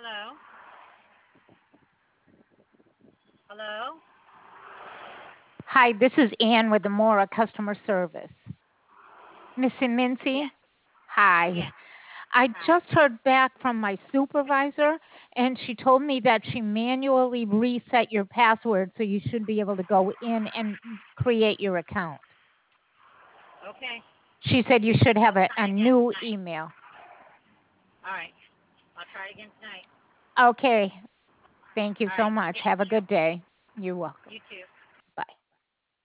Hello? Hello? Hi, this is Ann with Amora Customer Service. Missy Mincy, Yes. hi. Yes. I Hi. just heard back from my supervisor, and she told me that she manually reset your password, so you should be able to go in and create your account. Okay. She said you should have I'll a try again new tonight. email. All right. I'll try again tonight. Okay, thank you All so right. much. Thank Have a you. good day. You're welcome. You too.